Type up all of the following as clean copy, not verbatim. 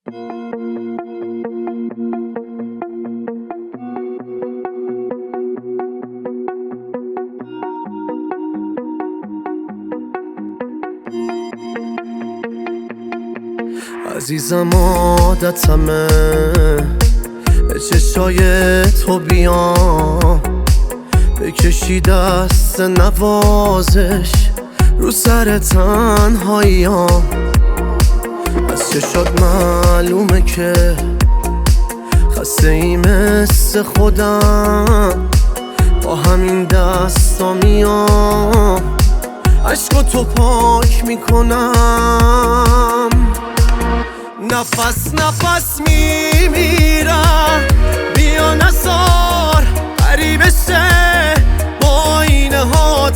عزیزم عادتمه به چشای تو بیام، بکشی دست نوازش رو سر تنهاییام. از چشات معلومه که خسته ای مثل خودم، با همین دستا میام عشق تو پاک میکنم. نفس نفس میمیرم، بیا نزار غریبه شه با اینه ها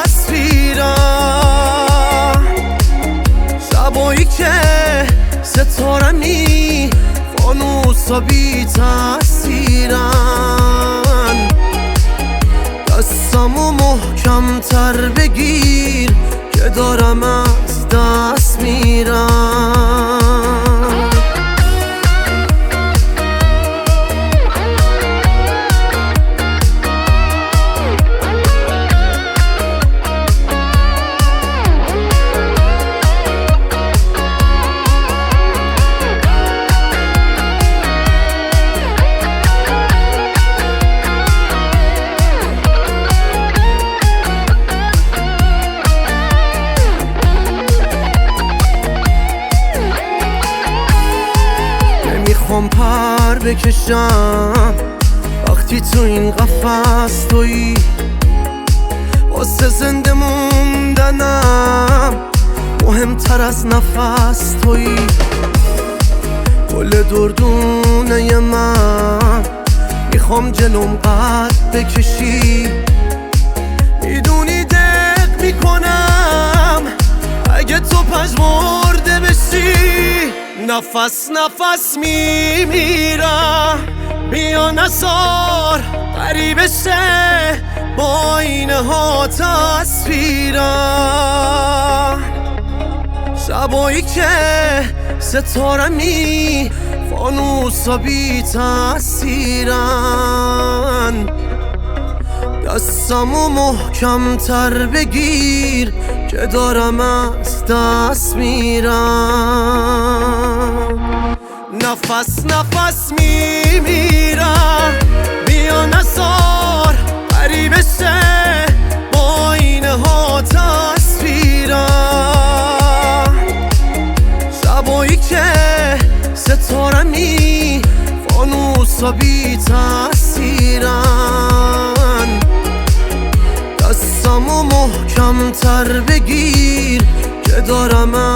تصویرم. شبایی که ستارمی فانوسا بی تاثیرن، دستمو محکم تر بگیر که دارم از دست میرم. میخوام پر بکشم وقتی تو این قفس تویی، واسه زنده موندنم مهمتر از نفس تویی. گل دردونه من میخوام جلوم قد بکشی، میدونی دق میکنم اگه تو پژمرده بشی. نفس نفس میمیرم، بیا نزار غریبه شه با اینه ها تصویرم. شبایی که ستارمی فانوسا بی تاثیرن، دستمو محکم تر بگیر که دارم از دست میرم. نفس نفس میمیرم، بیا نزار غریبه شه با اینه ها تصویرم. شبایی که ستارمی فانوسا بی تاثیرن، دستمو محکم تر بگیر که دارم